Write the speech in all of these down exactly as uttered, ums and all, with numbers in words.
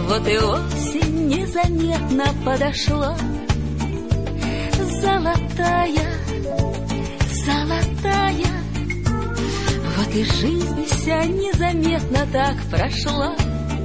Вот и осень незаметно подошла, золотая, золотая. Вот и жизнь вся незаметно так прошла,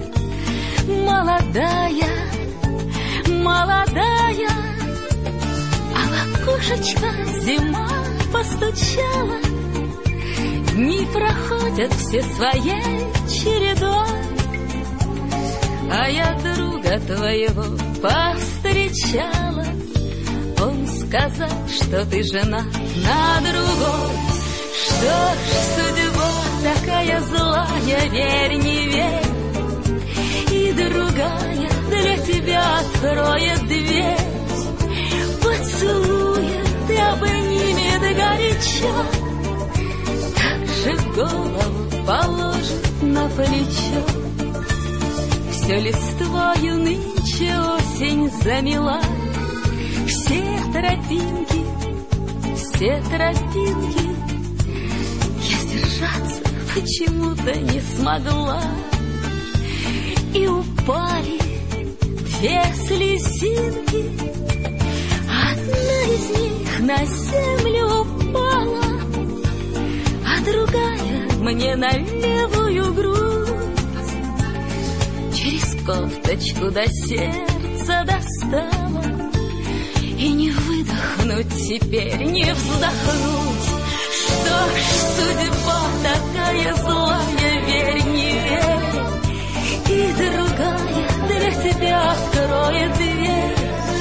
молодая, молодая. А в окошечко зима постучала, дни проходят все своей чередой, а я друга твоего повстречала. Он сказал, что ты жена на другой. Что ж, судьба такая злая, верь, не верь, и другая для тебя откроет дверь. Поцелует и обнимет горячо, так же голову положит на плечо. Все листвою нынче осень замела, все тропинки, все тропинки. Я сдержаться почему-то не смогла, и упали две слезинки. Одна из них на землю упала, а другая мне на левую грудь. Через кофточку до сердца достала, и не выдохнуть теперь, не вздохнуть. Что ж, судьба такая злая, верь, не верь, и другая для тебя откроет дверь.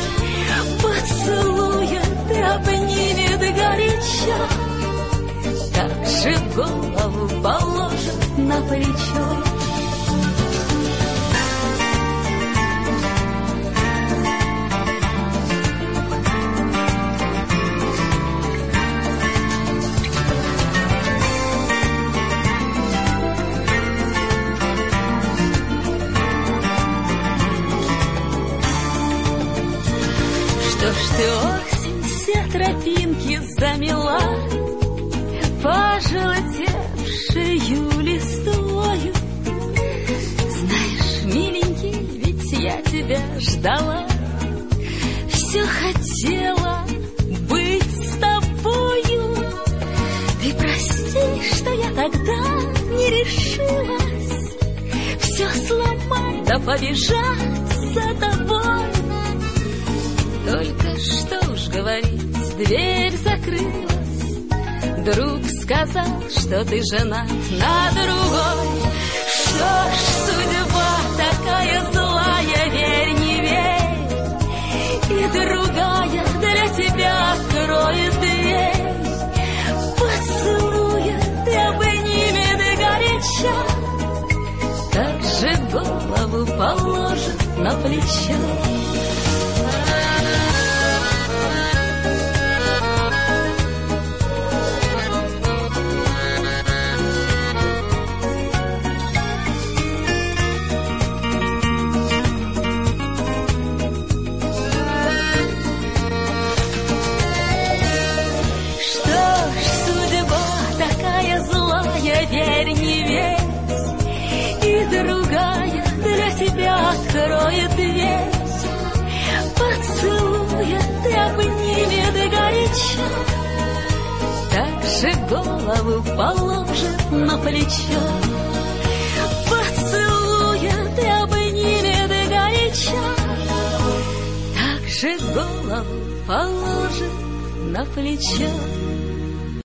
Поцелует и обнимет горячо, так же голову положит на плечо. Что ж ты, осень, все тропинки замела, пожелтевшую листвою. Знаешь, миленький, ведь я тебя ждала, все хотела быть с тобою. Ты прости, что я тогда не решилась все сломать да побежать за тобой. Только что уж говорить, дверь закрылась. Друг сказал, что ты женат на другой. Что ж, судьба такая злая, верь, не верь, и другая для тебя откроет дверь. Поцелует и обнимет горячо, так же голову положит на плечо. Верь, не верь, и другая для тебя откроет дверь. Поцелует и обнимет горячо, так же голову положит на плечо. Поцелует и обнимет горячо, так же голову положит на плечо.